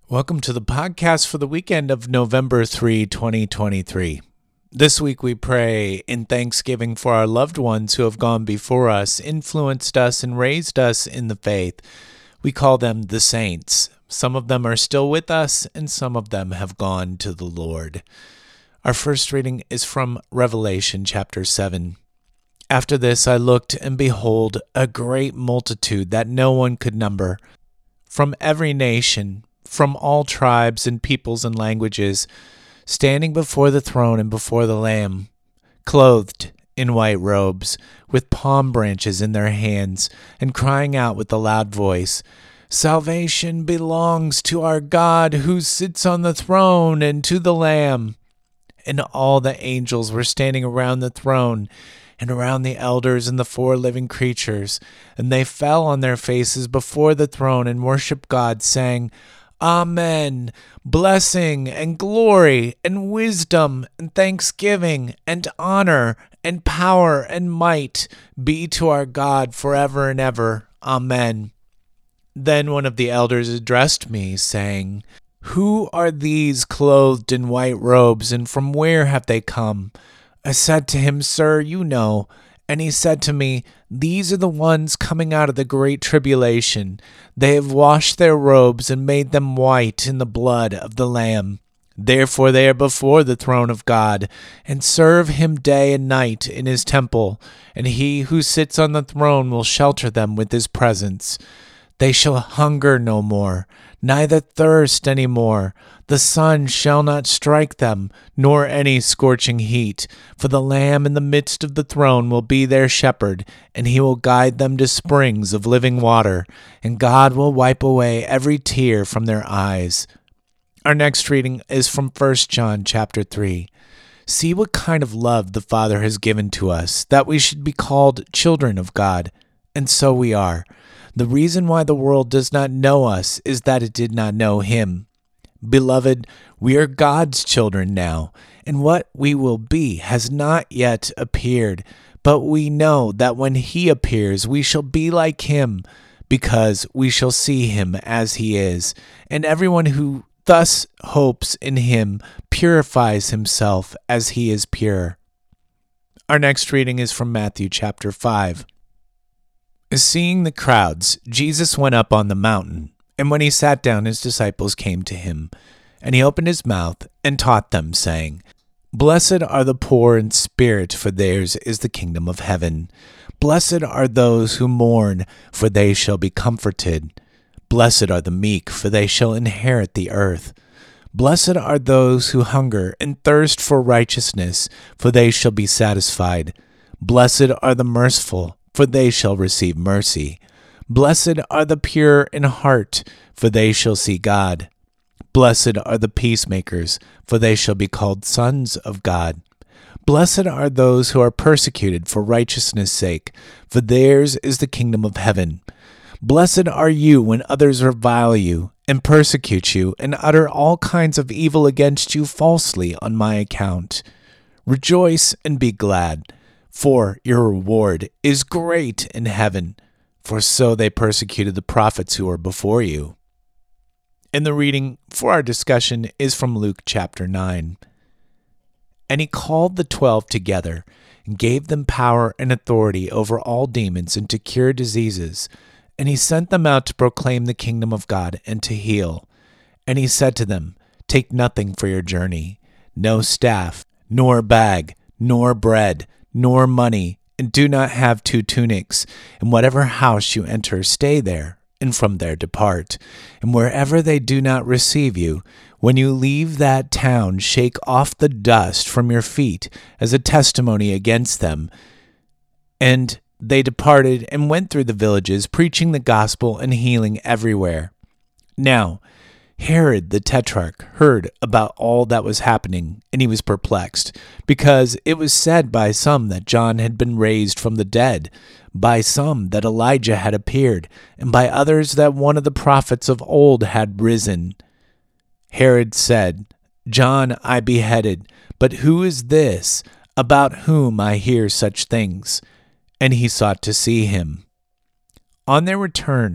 Welcome to the podcast for the weekend of November 3, 2023. This week we pray in thanksgiving for our loved ones who have gone before us, influenced us, and raised us in the faith. We call them the saints. Some of them are still with us, and some of them have gone to the Lord. Our first reading is from Revelation chapter 7. After this I looked, and behold, a great multitude that no one could number, from every nation, from all tribes and peoples and languages, standing before the throne and before the Lamb, clothed in white robes, with palm branches in their hands, and crying out with a loud voice, "Salvation belongs to our God who sits on the throne and to the Lamb." And all the angels were standing around the throne and around the elders and the four living creatures, and they fell on their faces before the throne and worshiped God, saying, Amen. Blessing and glory and wisdom and thanksgiving and honor and power and might be to our God forever and ever. Amen. Then one of the elders addressed me, saying, "Who are these clothed in white robes, and from where have they come?" I said to him, "Sir, you know." And he said to me, "These are the ones coming out of the great tribulation. They have washed their robes and made them white in the blood of the Lamb. Therefore they are before the throne of God, and serve him day and night in his temple, and he who sits on the throne will shelter them with his presence. They shall hunger no more, neither thirst any more. The sun shall not strike them, nor any scorching heat. For the Lamb in the midst of the throne will be their shepherd, and he will guide them to springs of living water, and God will wipe away every tear from their eyes." Our next reading is from 1 John chapter 3. See what kind of love the Father has given to us, that we should be called children of God, and so we are. The reason why the world does not know us is that it did not know him. Beloved, we are God's children now, and what we will be has not yet appeared. But we know that when he appears, we shall be like him, because we shall see him as he is. And everyone who thus hopes in him purifies himself as he is pure. Our next reading is from Matthew chapter 5. Seeing the crowds, Jesus went up on the mountain, and when he sat down, his disciples came to him. And he opened his mouth and taught them, saying, Blessed are the poor in spirit, for theirs is the kingdom of heaven. Blessed are those who mourn, for they shall be comforted. Blessed are the meek, for they shall inherit the earth. Blessed are those who hunger and thirst for righteousness, for they shall be satisfied. Blessed are the merciful, for they shall receive mercy. Blessed are the pure in heart, for they shall see God. Blessed are the peacemakers, for they shall be called sons of God. Blessed are those who are persecuted for righteousness' sake, for theirs is the kingdom of heaven. Blessed are you when others revile you, and persecute you, and utter all kinds of evil against you falsely on my account. Rejoice and be glad, for your reward is great in heaven, for so they persecuted the prophets who were before you. And the reading for our discussion is from Luke chapter 9. And he called the 12 together, and gave them power and authority over all demons and to cure diseases. And he sent them out to proclaim the kingdom of God and to heal. And he said to them, Take nothing for your journey, no staff, nor bag, nor bread, nor money, and do not have 2 tunics. In whatever house you enter, stay there, and from there depart. And wherever they do not receive you, when you leave that town, shake off the dust from your feet as a testimony against them. And they departed and went through the villages, preaching the gospel and healing everywhere. Now, Herod the Tetrarch heard about all that was happening, and he was perplexed, because it was said by some that John had been raised from the dead, by some that Elijah had appeared, and by others that one of the prophets of old had risen. Herod said, John I beheaded, but who is this, about whom I hear such things? And he sought to see him. On their return,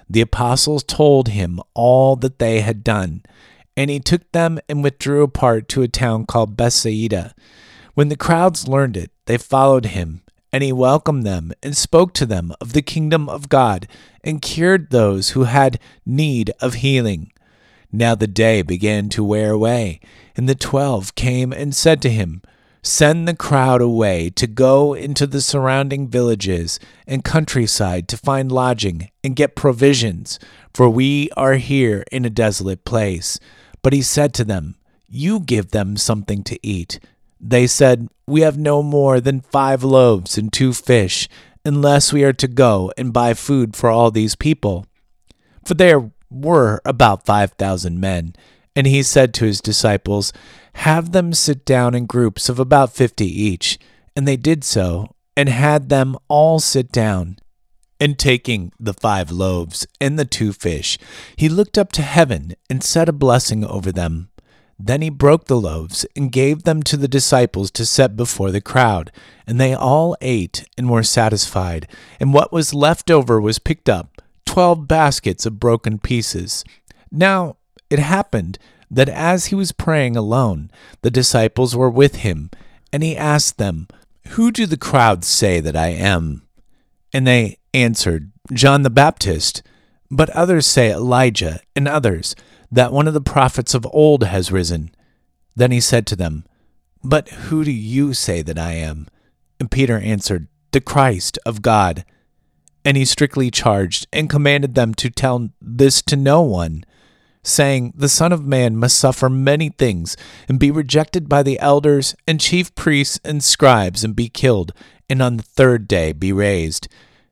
The apostles told him all that they had done, and he took them and withdrew apart to a town called Bethsaida. When the crowds learned it, they followed him, and he welcomed them and spoke to them of the kingdom of God and cured those who had need of healing. Now the day began to wear away, and the 12 came and said to him, "Send the crowd away to go into the surrounding villages and countryside to find lodging and get provisions, for we are here in a desolate place." But he said to them, "You give them something to eat." They said, "We have no more than 5 loaves and 2 fish, unless we are to go and buy food for all these people." For there were about 5,000 men. And he said to his disciples, "Have them sit down in groups of about 50 each." And they did so, and had them all sit down. And taking the 5 loaves and the 2 fish, he looked up to heaven and said a blessing over them. Then he broke the loaves and gave them to the disciples to set before the crowd. And they all ate and were satisfied. And what was left over was picked up, 12 baskets of broken pieces. Now it happened that as he was praying alone, the disciples were with him, and he asked them, "Who do the crowds say that I am?" And they answered, "John the Baptist, but others say Elijah, and others, that one of the prophets of old has risen." Then he said to them, "But who do you say that I am?" And Peter answered, "The Christ of God." And he strictly charged and commanded them to tell this to no one, saying, "The Son of Man must suffer many things, and be rejected by the elders and chief priests and scribes, and be killed, and on the 3rd day be raised."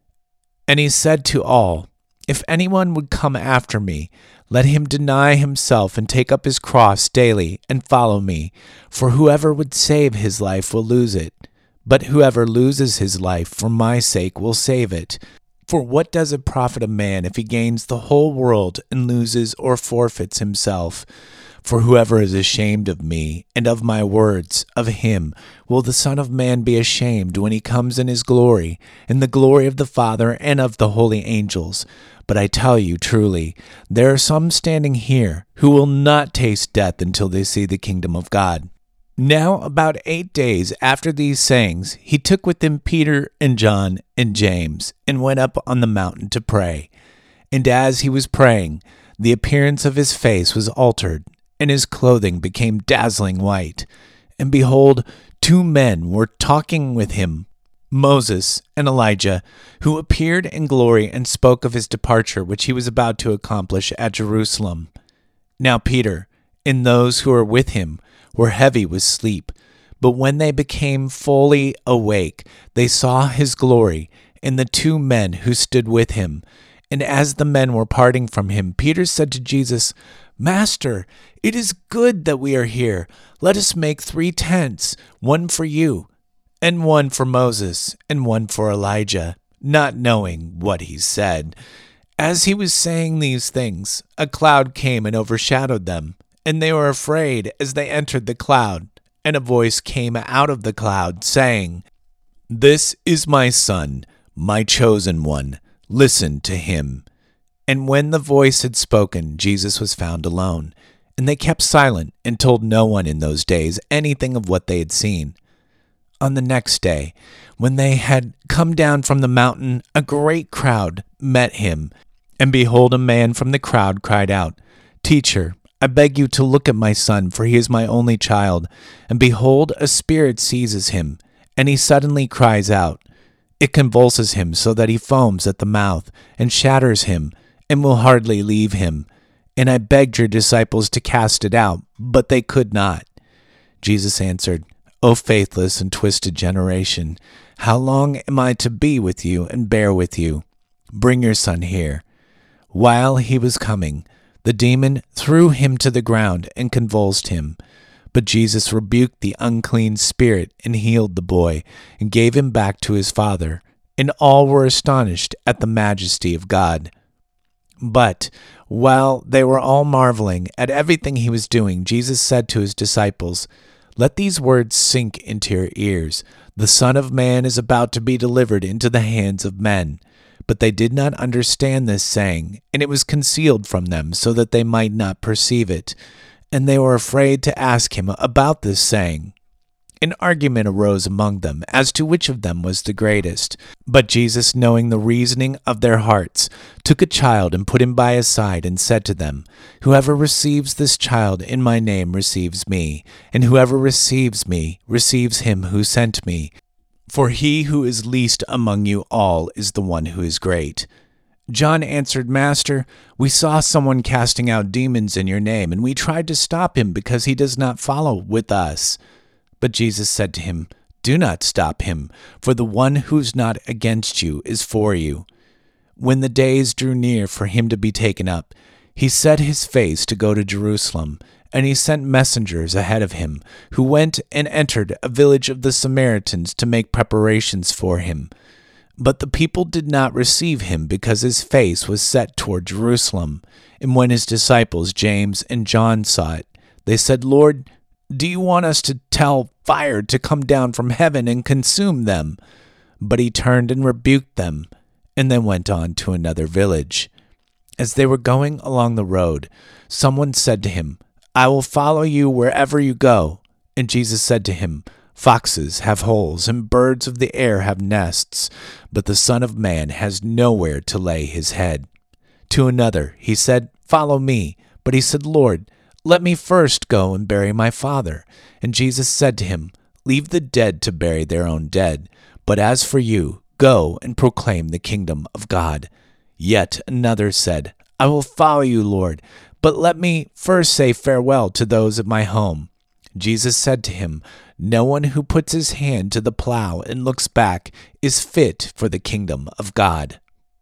And he said to all, "If anyone would come after me, let him deny himself and take up his cross daily and follow me. For whoever would save his life will lose it, but whoever loses his life for my sake will save it. For what does it profit a man if he gains the whole world and loses or forfeits himself? For whoever is ashamed of me and of my words, of him will the Son of Man be ashamed when he comes in his glory, in the glory of the Father and of the holy angels. But I tell you truly, there are some standing here who will not taste death until they see the kingdom of God." Now about 8 days after these sayings, he took with him Peter and John and James, and went up on the mountain to pray. And as he was praying, the appearance of his face was altered, and his clothing became dazzling white. And behold, 2 men were talking with him, Moses and Elijah, who appeared in glory and spoke of his departure, which he was about to accomplish at Jerusalem. Now Peter and those who were with him were heavy with sleep, but when they became fully awake, they saw his glory and the 2 men who stood with him. And as the men were parting from him, Peter said to Jesus, "Master, it is good that we are here. Let us make 3 tents, one for you, and one for Moses, and one for Elijah," not knowing what he said. As he was saying these things, a cloud came and overshadowed them, and they were afraid as they entered the cloud. And a voice came out of the cloud, saying, "This is my Son, my chosen one. Listen to him." And when the voice had spoken, Jesus was found alone. And they kept silent and told no one in those days anything of what they had seen. On the next day, when they had come down from the mountain, a great crowd met him. And behold, a man from the crowd cried out, "Teacher, I beg you to look at my son, for he is my only child. And behold, a spirit seizes him, and he suddenly cries out. It convulses him so that he foams at the mouth, and shatters him, and will hardly leave him. And I begged your disciples to cast it out, but they could not." Jesus answered, "O faithless and twisted generation, how long am I to be with you and bear with you? Bring your son here." While he was coming, the demon threw him to the ground and convulsed him. But Jesus rebuked the unclean spirit and healed the boy, and gave him back to his father. And all were astonished at the majesty of God. But while they were all marveling at everything he was doing, Jesus said to his disciples, "Let these words sink into your ears. The Son of Man is about to be delivered into the hands of men. But they did not understand this saying, and it was concealed from them so that they might not perceive it. And they were afraid to ask him about this saying. An argument arose among them as to which of them was the greatest. But Jesus, knowing the reasoning of their hearts, took a child and put him by his side and said to them, Whoever receives this child in my name receives me, and whoever receives me receives him who sent me. For he who is least among you all is the one who is great. John answered, Master, we saw someone casting out demons in your name, and we tried to stop him because he does not follow with us. But Jesus said to him, Do not stop him, for the one who's not against you is for you. When the days drew near for him to be taken up, he set his face to go to Jerusalem, and he sent messengers ahead of him, who went and entered a village of the Samaritans to make preparations for him. But the people did not receive him because his face was set toward Jerusalem. And when his disciples James and John saw it, they said, Lord, do you want us to tell fire to come down from heaven and consume them? But he turned and rebuked them, and then went on to another village. As they were going along the road, someone said to him, I will follow you wherever you go. And Jesus said to him, Foxes have holes, and birds of the air have nests, but the Son of Man has nowhere to lay his head. To another he said, Follow me. But he said, Lord, let me first go and bury my father. And Jesus said to him, Leave the dead to bury their own dead. But as for you, go and proclaim the kingdom of God. Yet another said, I will follow you, Lord, but let me first say farewell to those of my home. Jesus said to him, No one who puts his hand to the plow and looks back is fit for the kingdom of God.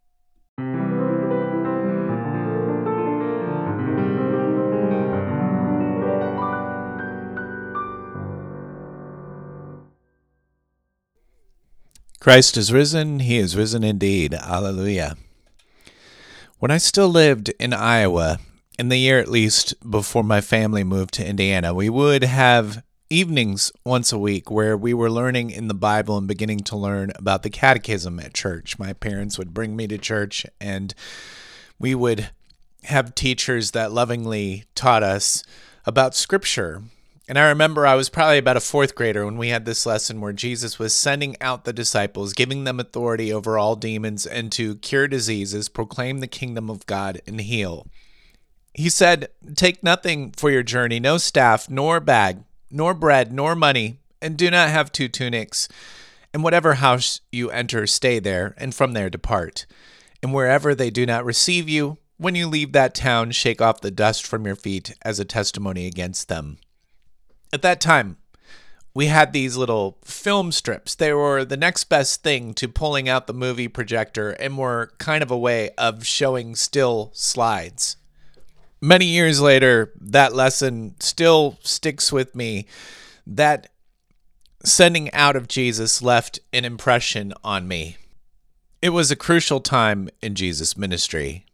Christ is risen. He is risen indeed. Alleluia. When I still lived in Iowa, in the year at least before my family moved to Indiana, we would have evenings once a week where we were learning in the Bible and beginning to learn about the catechism at church. My parents would bring me to church, and we would have teachers that lovingly taught us about Scripture. And I remember I was probably about a fourth grader when we had this lesson where Jesus was sending out the disciples, giving them authority over all demons and to cure diseases, proclaim the kingdom of God, and heal. He said, Take nothing for your journey, no staff, nor bag, nor bread, nor money, and do not have 2 tunics. And whatever house you enter, stay there, and from there depart. And wherever they do not receive you, when you leave that town, shake off the dust from your feet as a testimony against them. At that time, we had these little film strips. They were the next best thing to pulling out the movie projector and were kind of a way of showing still slides. Many years later, that lesson still sticks with me. That sending out of Jesus left an impression on me. It was a crucial time in Jesus' ministry.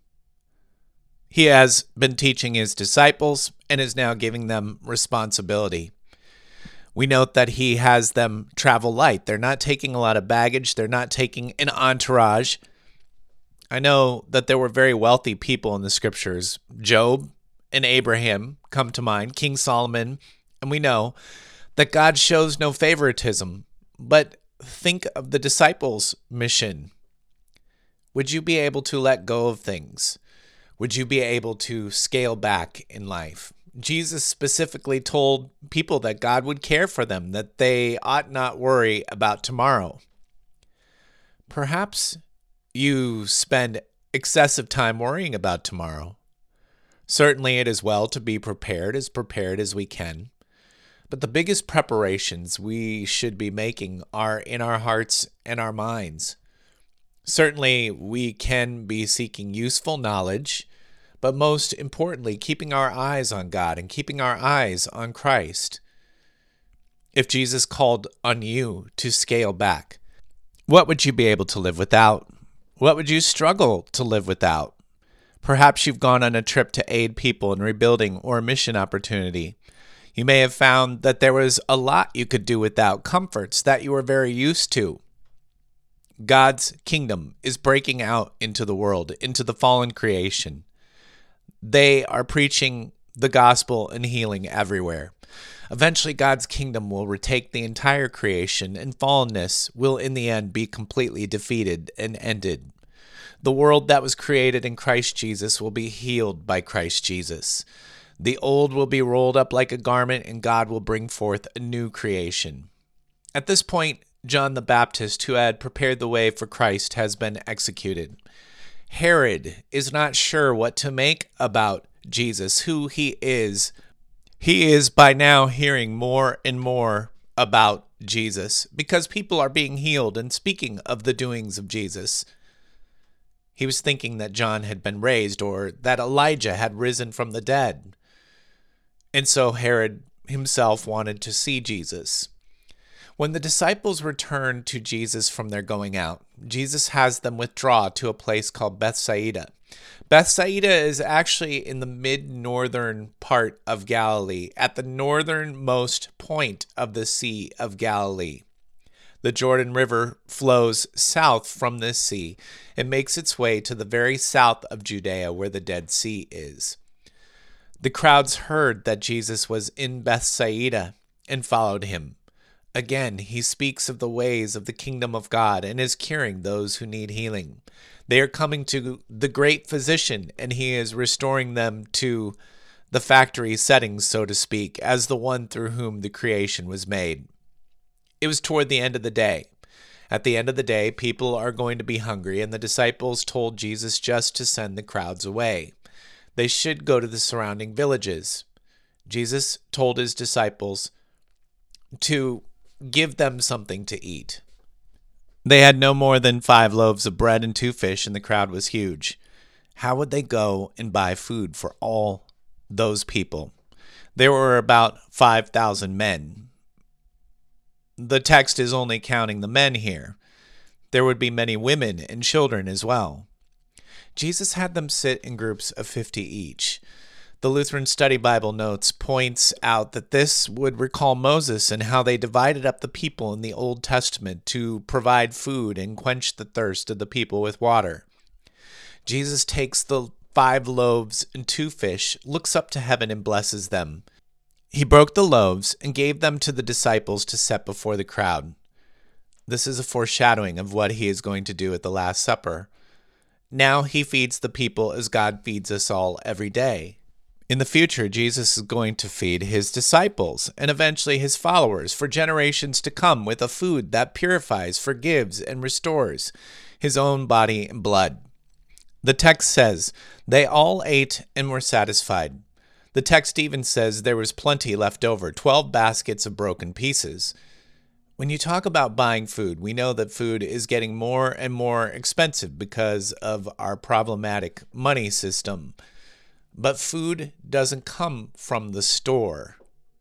He has been teaching his disciples and is now giving them responsibility. We note that he has them travel light. They're not taking a lot of baggage. They're not taking an entourage. I know that there were very wealthy people in the scriptures. Job and Abraham come to mind, King Solomon, and we know that God shows no favoritism. But think of the disciples' mission. Would you be able to let go of things? Would you be able to scale back in life? Jesus specifically told people that God would care for them, that they ought not worry about tomorrow. Perhaps you spend excessive time worrying about tomorrow. Certainly it is well to be prepared as we can. But the biggest preparations we should be making are in our hearts and our minds. Certainly we can be seeking useful knowledge, but most importantly, keeping our eyes on God and keeping our eyes on Christ. If Jesus called on you to scale back, what would you be able to live without? What would you struggle to live without? Perhaps you've gone on a trip to aid people in rebuilding or a mission opportunity. You may have found that there was a lot you could do without, comforts that you were very used to. God's kingdom is breaking out into the world, into the fallen creation. They are preaching the gospel and healing everywhere. Eventually, God's kingdom will retake the entire creation, and fallenness will in the end be completely defeated and ended. The world that was created in Christ Jesus will be healed by Christ Jesus. The old will be rolled up like a garment, and God will bring forth a new creation. At this point, John the Baptist, who had prepared the way for Christ, has been executed. Herod is not sure what to make about Jesus, who he is. He is by now hearing more and more about Jesus because people are being healed and speaking of the doings of Jesus. He was thinking that John had been raised or that Elijah had risen from the dead. And so Herod himself wanted to see Jesus. When the disciples return to Jesus from their going out, Jesus has them withdraw to a place called Bethsaida. Bethsaida is actually in the mid-northern part of Galilee, at the northernmost point of the Sea of Galilee. The Jordan River flows south from this sea and makes its way to the very south of Judea, where the Dead Sea is. The crowds heard that Jesus was in Bethsaida and followed him. Again, he speaks of the ways of the kingdom of God and is curing those who need healing. They are coming to the great physician, and he is restoring them to the factory settings, so to speak, as the one through whom the creation was made. It was toward the end of the day. At the end of the day, people are going to be hungry, and the disciples told Jesus just to send the crowds away. They should go to the surrounding villages. Jesus told his disciples to give them something to eat. They had no more than 5 loaves of bread and 2 fish, and the crowd was huge. How would they go and buy food for all those people? There were about 5,000 men. The text is only counting the men here. There would be many women and children as well. Jesus had them sit in groups of 50 each. The Lutheran Study Bible Notes points out that this would recall Moses and how they divided up the people in the Old Testament to provide food and quench the thirst of the people with water. Jesus takes the 5 loaves and 2 fish, looks up to heaven and blesses them. He broke the loaves and gave them to the disciples to set before the crowd. This is a foreshadowing of what he is going to do at the Last Supper. Now he feeds the people as God feeds us all every day. In the future, Jesus is going to feed his disciples and eventually his followers for generations to come with a food that purifies, forgives, and restores, his own body and blood. The text says, they all ate and were satisfied. The text even says there was plenty left over, 12 baskets of broken pieces. When you talk about buying food, we know that food is getting more and more expensive because of our problematic money system. But food doesn't come from the store.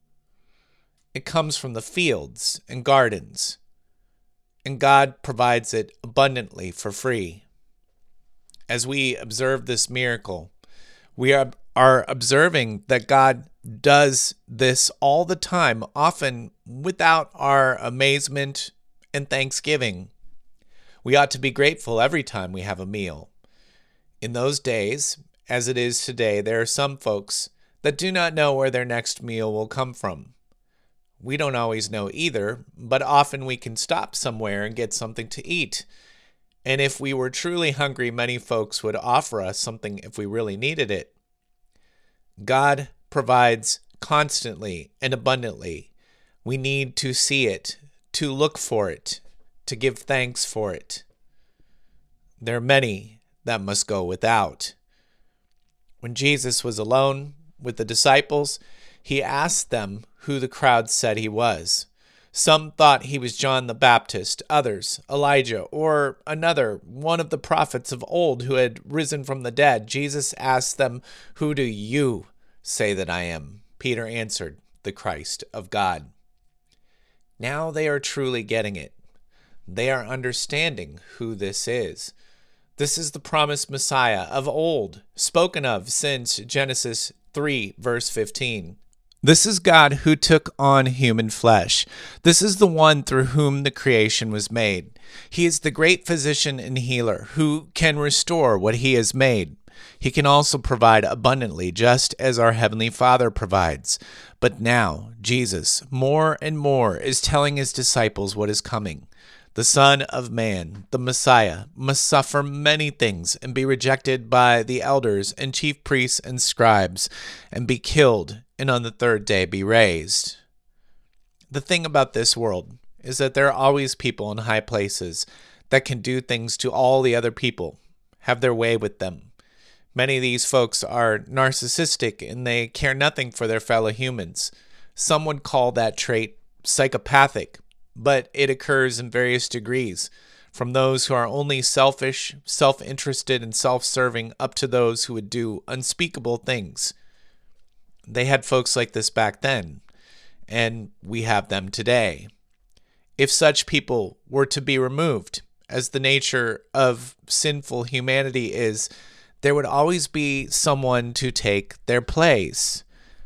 It comes from the fields and gardens, and God provides it abundantly for free. As we observe this miracle, we are observing that God does this all the time, often without our amazement and thanksgiving. We ought to be grateful every time we have a meal. In those days, as it is today, there are some folks that do not know where their next meal will come from. We don't always know either, but often we can stop somewhere and get something to eat. And if we were truly hungry, many folks would offer us something if we really needed it. God provides constantly and abundantly. We need to see it, to look for it, to give thanks for it. There are many that must go without. When Jesus was alone with the disciples, he asked them who the crowd said he was. Some thought he was John the Baptist, others Elijah, or another, one of the prophets of old who had risen from the dead. Jesus asked them, "Who do you say that I am?" Peter answered, "The Christ of God." Now they are truly getting it. They are understanding who this is. This is the promised Messiah of old, spoken of since Genesis 3, verse 15. This is God who took on human flesh. This is the one through whom the creation was made. He is the great physician and healer who can restore what he has made. He can also provide abundantly, just as our Heavenly Father provides. But now, Jesus, more and more, is telling his disciples what is coming. The Son of Man, the Messiah, must suffer many things and be rejected by the elders and chief priests and scribes, and be killed, and on the third day be raised. The thing about this world is that there are always people in high places that can do things to all the other people, have their way with them. Many of these folks are narcissistic and they care nothing for their fellow humans. Some would call that trait psychopathic, but it occurs in various degrees, from those who are only selfish, self-interested, and self-serving up to those who would do unspeakable things. They had folks like this back then, and we have them today. If such people were to be removed, as the nature of sinful humanity is, there would always be someone to take their place.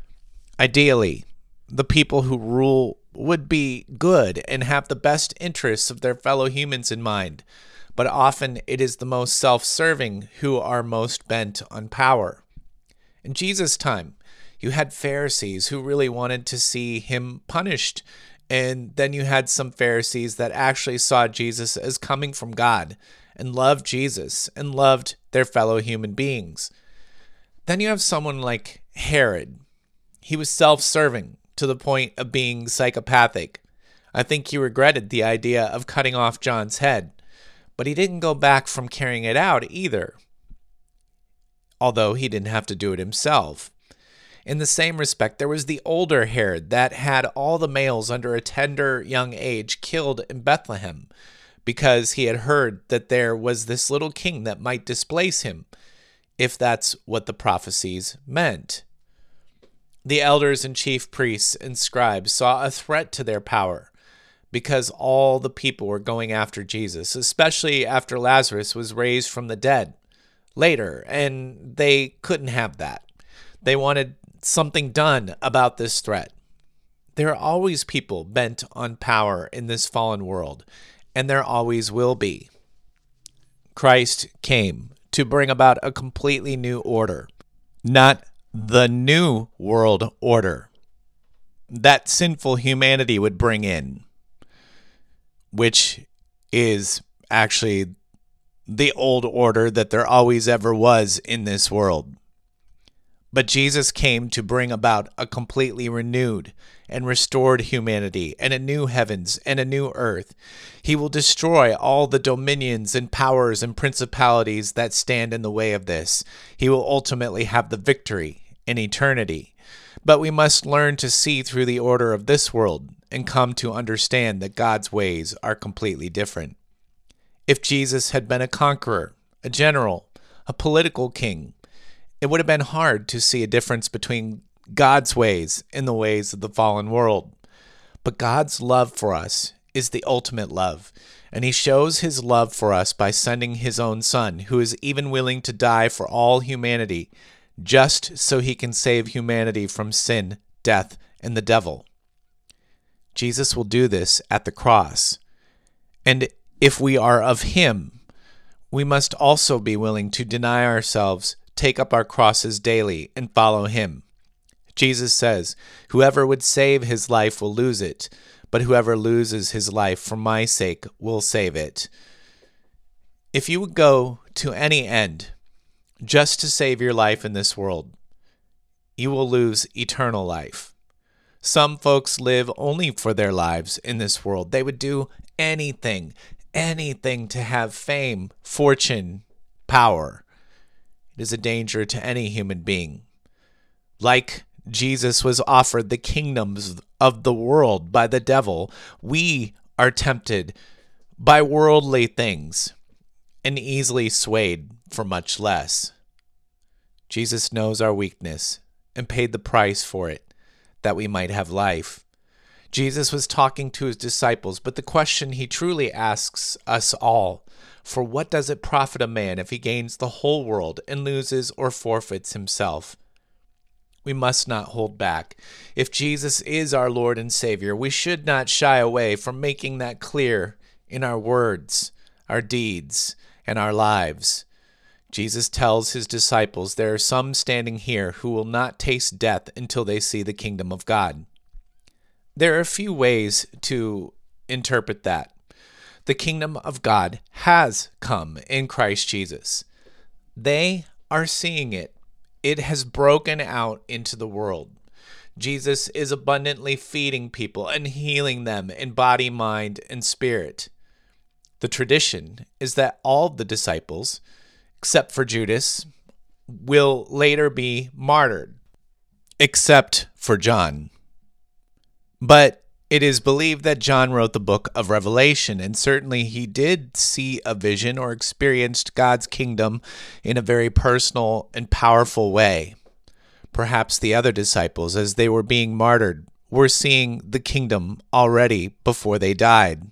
Ideally, the people who rule would be good and have the best interests of their fellow humans in mind, but often it is the most self-serving who are most bent on power. In Jesus' time, you had Pharisees who really wanted to see him punished, and then you had some Pharisees that actually saw Jesus as coming from God and loved Jesus and loved their fellow human beings. Then you have someone like Herod. He was self-serving to the point of being psychopathic. I think he regretted the idea of cutting off John's head, but he didn't go back from carrying it out either, although he didn't have to do it himself. In the same respect, there was the older Herod that had all the males under a tender young age killed in Bethlehem because he had heard that there was this little king that might displace him, if that's what the prophecies meant. The elders and chief priests and scribes saw a threat to their power because all the people were going after Jesus, especially after Lazarus was raised from the dead later, and they couldn't have that. They wanted something done about this threat. There are always people bent on power in this fallen world, and there always will be. Christ came to bring about a completely new order, not the new world order that sinful humanity would bring in, which is actually the old order that there always ever was in this world. But Jesus came to bring about a completely renewed and restored humanity and a new heavens and a new earth. He will destroy all the dominions and powers and principalities that stand in the way of this. He will ultimately have the victory in eternity. But we must learn to see through the order of this world and come to understand that God's ways are completely different. If Jesus had been a conqueror, a general, a political king, it would have been hard to see a difference between God's ways and the ways of the fallen world. But God's love for us is the ultimate love, and he shows his love for us by sending his own Son, who is even willing to die for all humanity, just so he can save humanity from sin, death, and the devil. Jesus will do this at the cross. And if we are of him, we must also be willing to deny ourselves, take up our crosses daily, and follow him. Jesus says, "Whoever would save his life will lose it, but whoever loses his life for my sake will save it." If you would go to any end just to save your life in this world, you will lose eternal life. Some folks live only for their lives in this world. They would do anything to have fame, fortune, power. It is a danger to any human being. Like Jesus was offered the kingdoms of the world by the devil, we are tempted by worldly things and easily swayed for much less. Jesus knows our weakness and paid the price for it, that we might have life. Jesus was talking to his disciples, but the question he truly asks us all, for what does it profit a man if he gains the whole world and loses or forfeits himself? We must not hold back. If Jesus is our Lord and Savior, we should not shy away from making that clear in our words, our deeds, and our lives. Jesus tells his disciples there are some standing here who will not taste death until they see the kingdom of God. There are a few ways to interpret that. The kingdom of God has come in Christ Jesus. They are seeing it. It has broken out into the world. Jesus is abundantly feeding people and healing them in body, mind, and spirit. The tradition is that all the disciples, except for Judas, will later be martyred, except for John. But it is believed that John wrote the book of Revelation, and certainly he did see a vision or experienced God's kingdom in a very personal and powerful way. Perhaps the other disciples, as they were being martyred, were seeing the kingdom already before they died.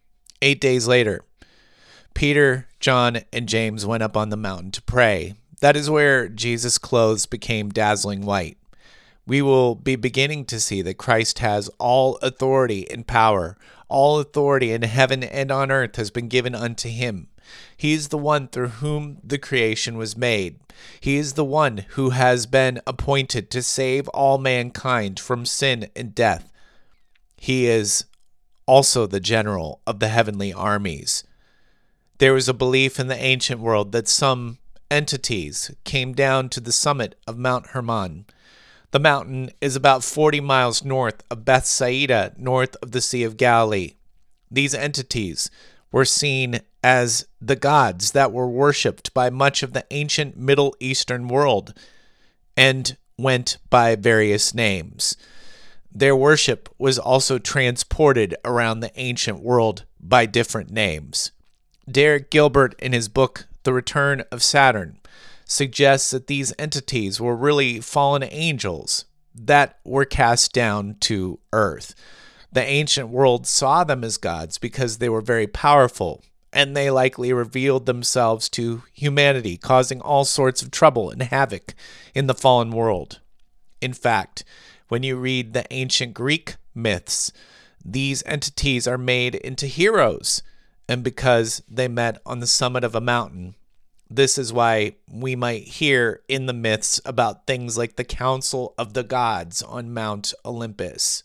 8 days later, Peter, John, and James went up on the mountain to pray. That is where Jesus' clothes became dazzling white. We will be beginning to see that Christ has all authority and power. All authority in heaven and on earth has been given unto him. He is the one through whom the creation was made. He is the one who has been appointed to save all mankind from sin and death. He is also the general of the heavenly armies. There was a belief in the ancient world that some entities came down to the summit of Mount Hermon. The mountain is about 40 miles north of Bethsaida, north of the Sea of Galilee. These entities were seen as the gods that were worshipped by much of the ancient Middle Eastern world and went by various names. Their worship was also transported around the ancient world by different names. Derek Gilbert, in his book, The Return of Saturn, suggests that these entities were really fallen angels that were cast down to earth. The ancient world saw them as gods because they were very powerful, and they likely revealed themselves to humanity, causing all sorts of trouble and havoc in the fallen world. In fact, when you read the ancient Greek myths, these entities are made into heroes, and because they met on the summit of a mountain, this is why we might hear in the myths about things like the Council of the Gods on Mount Olympus.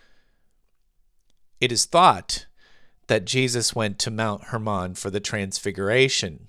It is thought that Jesus went to Mount Hermon for the Transfiguration.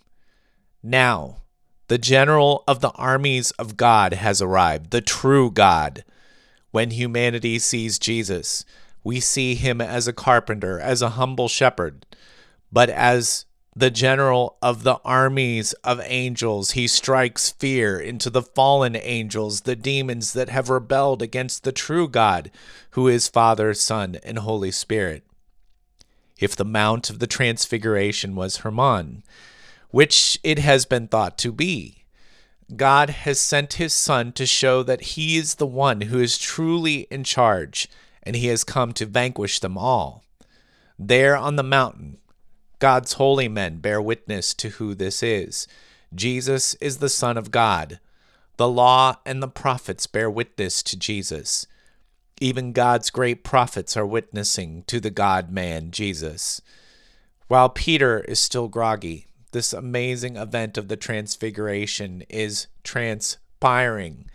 Now, the general of the armies of God has arrived, the true God. When humanity sees Jesus, we see him as a carpenter, as a humble shepherd, but as the general of the armies of angels, he strikes fear into the fallen angels, the demons that have rebelled against the true God, who is Father, Son, and Holy Spirit. If the Mount of the Transfiguration was Hermon, which it has been thought to be, God has sent his Son to show that he is the one who is truly in charge, and he has come to vanquish them all. There on the mountain, God's holy men bear witness to who this is. Jesus is the Son of God. The law and the prophets bear witness to Jesus. Even God's great prophets are witnessing to the God-man, Jesus. While Peter is still groggy, this amazing event of the Transfiguration is transpiring.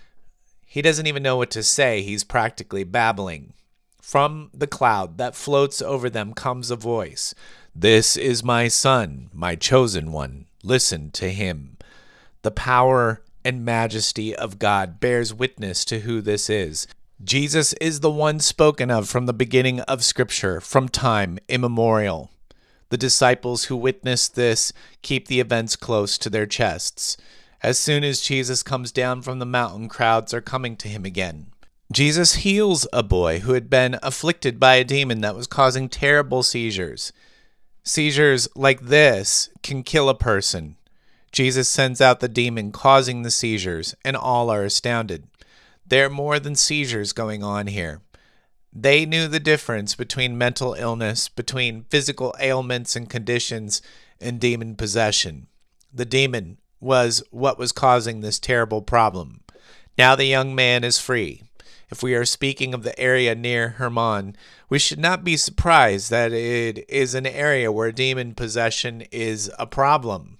He doesn't even know what to say. He's practically babbling. From the cloud that floats over them comes a voice. "This is my Son, my chosen one. Listen to him." The power and majesty of God bears witness to who this is. Jesus is the one spoken of from the beginning of Scripture, from time immemorial. The disciples who witness this keep the events close to their chests. As soon as Jesus comes down from the mountain, crowds are coming to him again. Jesus heals a boy who had been afflicted by a demon that was causing terrible seizures. Seizures like this can kill a person. Jesus sends out the demon causing the seizures, and all are astounded. There are more than seizures going on here. They knew the difference between mental illness, between physical ailments and conditions, and demon possession. The demon was what was causing this terrible problem. Now the young man is free. If we are speaking of the area near Hermon, we should not be surprised that it is an area where demon possession is a problem.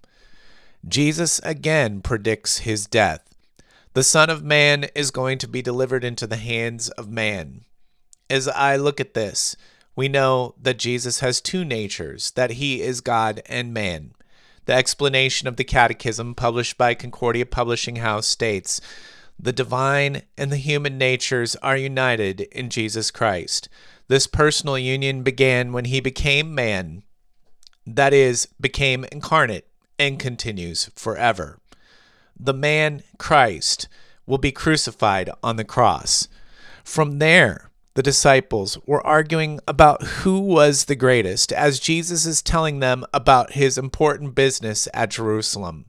Jesus again predicts his death. The Son of Man is going to be delivered into the hands of man. As I look at this, we know that Jesus has two natures, that he is God and man. The explanation of the Catechism published by Concordia Publishing House states, the divine and the human natures are united in Jesus Christ. This personal union began when he became man, that is, became incarnate, and continues forever. The man, Christ, will be crucified on the cross. From there, the disciples were arguing about who was the greatest, as Jesus is telling them about his important business at Jerusalem.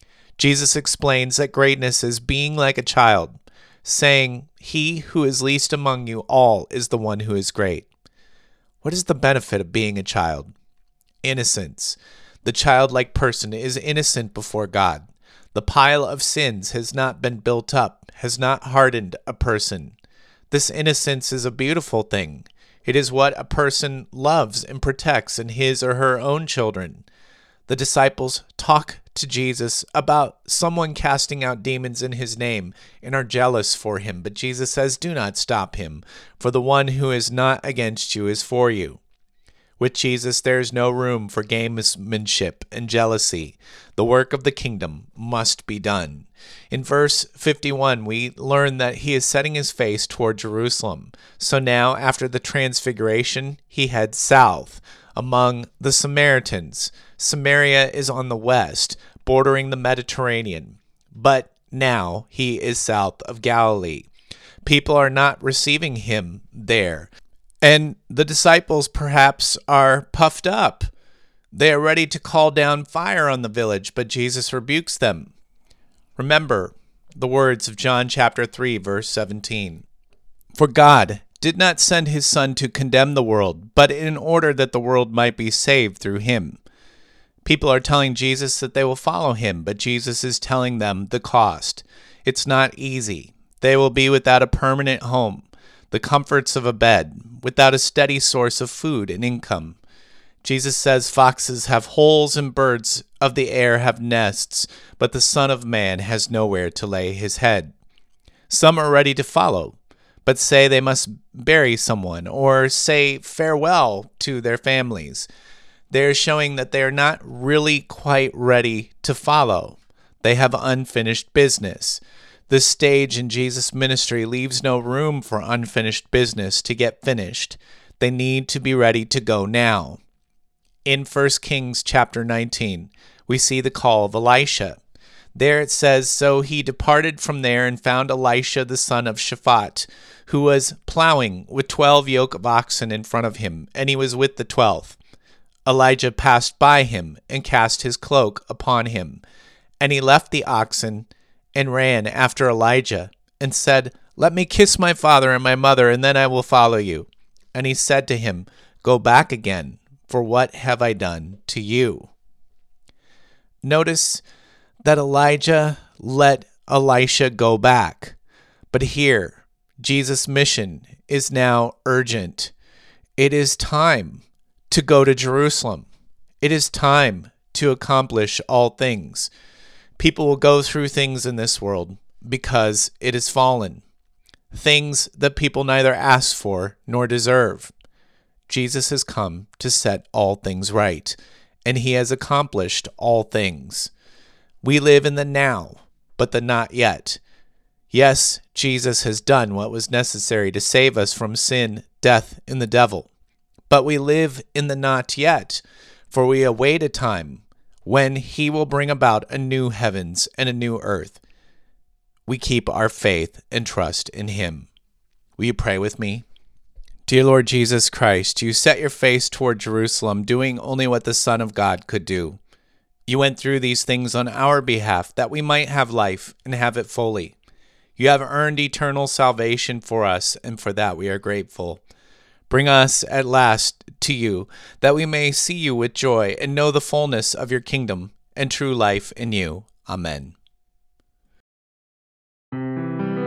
Jesus explains that greatness is being like a child, saying, he who is least among you all is the one who is great. What is the benefit of being a child? Innocence. The childlike person is innocent before God. The pile of sins has not been built up, has not hardened a person. This innocence is a beautiful thing. It is what a person loves and protects in his or her own children. The disciples talk to Jesus about someone casting out demons in his name and are jealous for him, but Jesus says, do not stop him, for the one who is not against you is for you. With Jesus, there is no room for gamesmanship and jealousy. The work of the kingdom must be done. In verse 51, we learn that he is setting his face toward Jerusalem. So now, after the transfiguration, he heads south among the Samaritans. Samaria is on the west, bordering the Mediterranean. But now he is south of Galilee. People are not receiving him there. And the disciples perhaps are puffed up. They are ready to call down fire on the village, but Jesus rebukes them. Remember the words of John chapter 3, verse 17. For God did not send his Son to condemn the world, but in order that the world might be saved through him. People are telling Jesus that they will follow him, but Jesus is telling them the cost. It's not easy. They will be without a permanent home, the comforts of a bed, without a steady source of food and income. Jesus says foxes have holes and birds of the air have nests, but the Son of Man has nowhere to lay his head. Some are ready to follow, but say they must bury someone or say farewell to their families. They're showing that they're not really quite ready to follow. They have unfinished business. This stage in Jesus' ministry leaves no room for unfinished business to get finished. They need to be ready to go now. In 1 Kings chapter 19, we see the call of Elisha. There it says, so he departed from there and found Elisha the son of Shaphat, who was plowing with 12 yoke of oxen in front of him, and he was with the 12th. Elijah passed by him and cast his cloak upon him, and he left the oxen and ran after Elijah and said, let me kiss my father and my mother, and then I will follow you. And he said to him, go back again, for what have I done to you? Notice that Elijah let Elisha go back. But here, Jesus' mission is now urgent. It is time to go to Jerusalem. It is time to accomplish all things. People will go through things in this world because it is fallen. Things that people neither ask for nor deserve. Jesus has come to set all things right, and he has accomplished all things. We live in the now, but the not yet. Yes, Jesus has done what was necessary to save us from sin, death, and the devil. But we live in the not yet, for we await a time when he will bring about a new heavens and a new earth. We keep our faith and trust in him. Will you pray with me? Dear Lord Jesus Christ, you set your face toward Jerusalem, doing only what the Son of God could do. You went through these things on our behalf, that we might have life and have it fully. You have earned eternal salvation for us, and for that we are grateful. Bring us at last to you, that we may see you with joy and know the fullness of your kingdom and true life in you. Amen.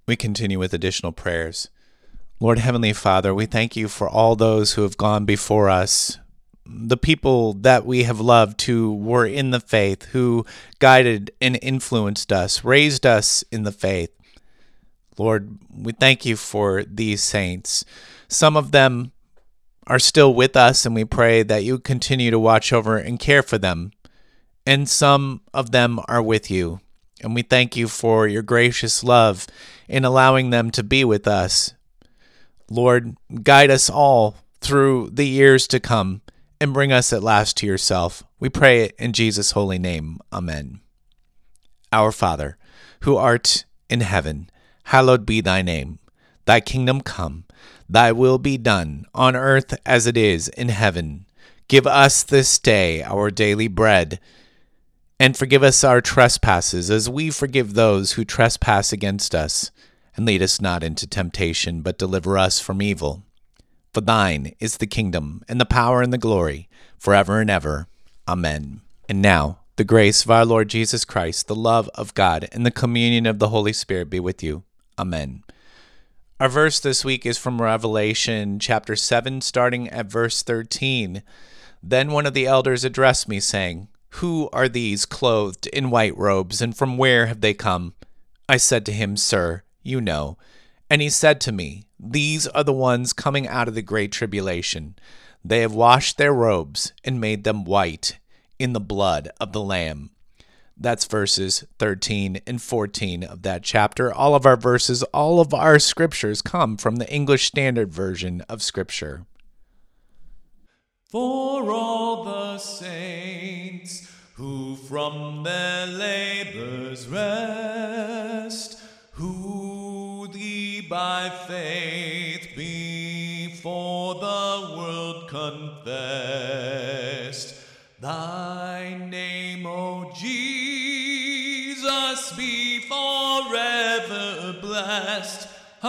We continue with additional prayers. Lord Heavenly Father, we thank you for all those who have gone before us, the people that we have loved who were in the faith, who guided and influenced us, raised us in the faith. Lord, we thank you for these saints. Some of them are still with us, and we pray that you continue to watch over and care for them. And some of them are with you, and we thank you for your gracious love in allowing them to be with us. Lord, guide us all through the years to come and bring us at last to yourself. We pray it in Jesus' holy name. Amen. Our Father, who art in heaven, hallowed be thy name. Thy kingdom come, thy will be done, on earth as it is in heaven. Give us this day our daily bread, and forgive us our trespasses, as we forgive those who trespass against us. And lead us not into temptation, but deliver us from evil. For thine is the kingdom, and the power, and the glory, forever and ever. Amen. And now, the grace of our Lord Jesus Christ, the love of God, and the communion of the Holy Spirit be with you. Amen. Our verse this week is from Revelation chapter 7, starting at verse 13. Then one of the elders addressed me, saying, "Who are these clothed in white robes, and from where have they come?" I said to him, "Sir, you know." And he said to me, "These are the ones coming out of the great tribulation. They have washed their robes and made them white in the blood of the Lamb." That's verses 13 and 14 of that chapter. All of our verses, all of our scriptures come from the English Standard Version of Scripture. For all the saints who from their labors rest, who thee by faith before the world confessed, thy name, O Jesus, be forever blessed.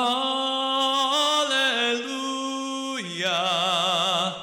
Hallelujah,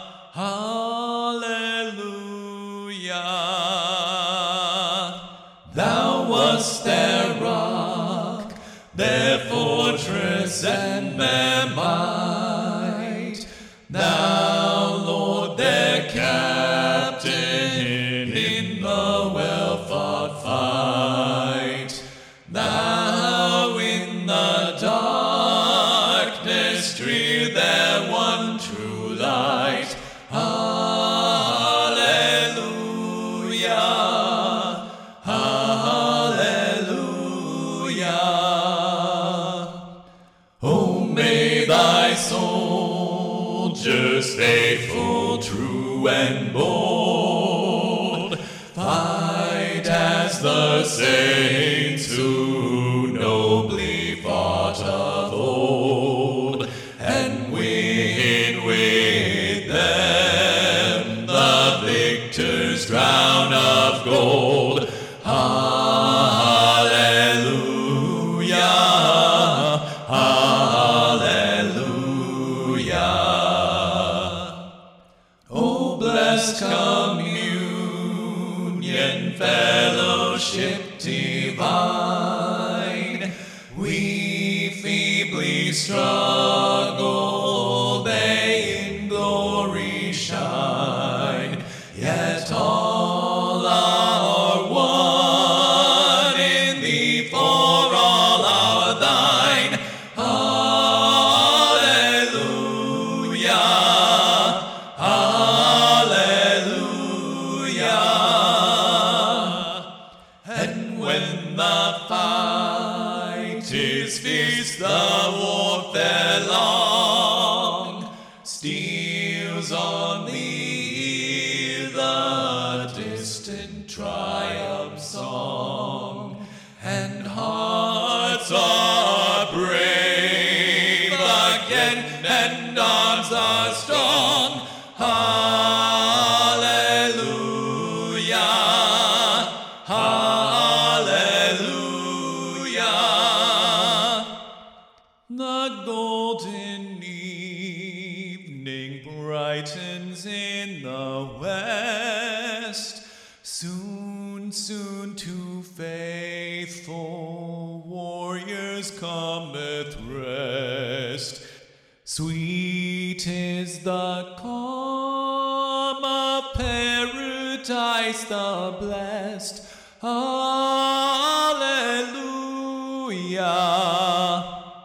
hallelujah. Thou wast their rock, their fortress and their might. Thou, Lord, their captain in the well-fought fight. Thou in the darkness drear their one true light. Hallelujah, hallelujah. Oh, may thy soldiers faithful, true, and bold fight as the saints who nobly fought of old, and win with them the victor's crown of gold. Hallelujah, hallelujah. Oh, blessed communion, fellowship divine, we feebly struggle, they in glory shine, yet all are one in thee, for all are thine. Hallelujah, hallelujah. And when the fight is fierce, the warfare long, steals on the ear the distant triumph song, and hearts are brave again, and arms are strong. Hallelujah, hallelujah. The golden evening brightens in the west, soon, soon to faithful warriors waters cometh rest. Sweet is the calm of paradise the blessed. Hallelujah,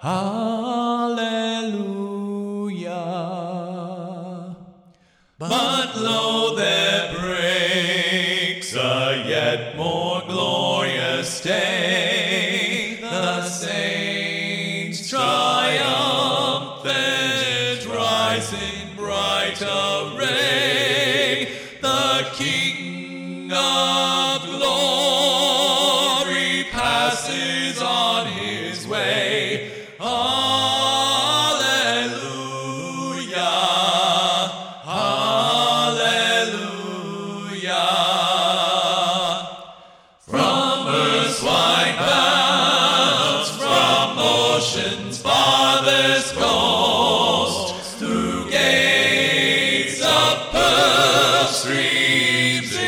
hallelujah. But lo, there breaks a yet more glorious day. The saints triumphant rise in bright array. The King of glory passes on his way. Ocean's farthest coast, through gates of pearl streams